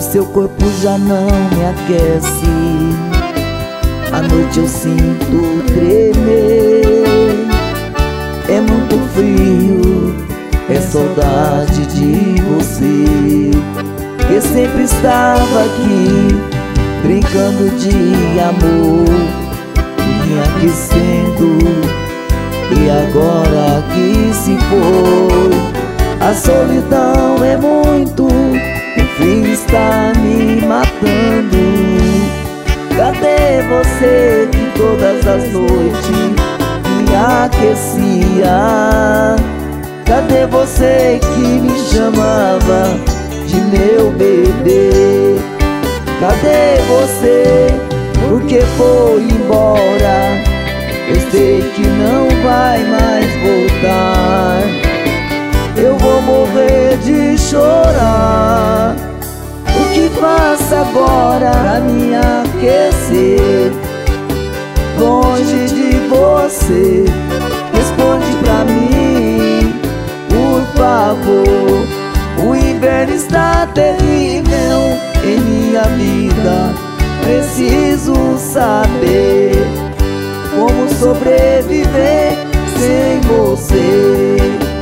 seu corpo já não me aquece. À noite eu sinto tremer. É muito frio, é saudade de você, que sempre estava aqui, brincando de amor, me aquecendo. E agora que se foi, a solidão é muito, o frio está me matando. Cadê você que todas as noites me aquecia? Cadê você que me chamava de meu bebê? Cadê você? Por que foi embora? Eu sei que não vai mais voltar. Eu vou morrer de chorar. O que faço agora pra me aquecer? Longe de você, responde pra mim, por favor. O inverno está terrível em minha vida. Preciso saber como sobreviver sem você.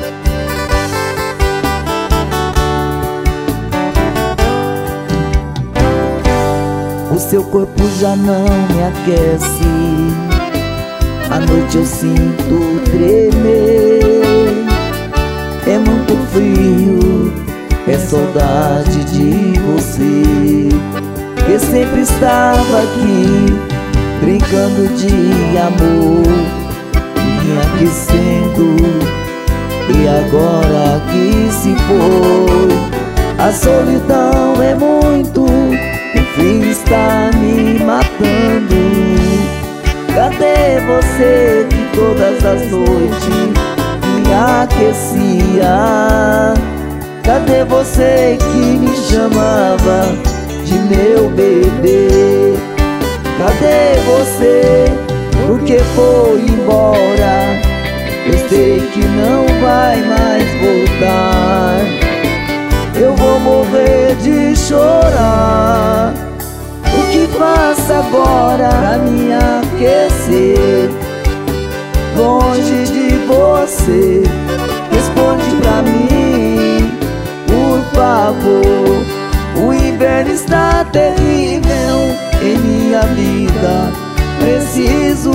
O seu corpo já não me aquece. À noite eu sinto tremer. É muito frio, é saudade de você, que sempre estava aqui, brincando de amor, me aquecendo. E agora que se foi, a solidão é muito, o frio está me matando. Cadê você que todas as noites me aquecia? Cadê você que me chamava de meu bebê? Cadê você? Por que foi embora? Eu sei que não vai mais voltar. Eu vou morrer de chorar. O que faço agora pra me aquecer? Longe de você, responde pra mim, por favor. O inverno está terrível em minha vida. Preciso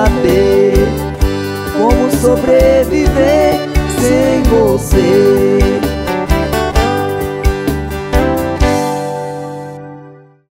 saber como sobreviver sem você.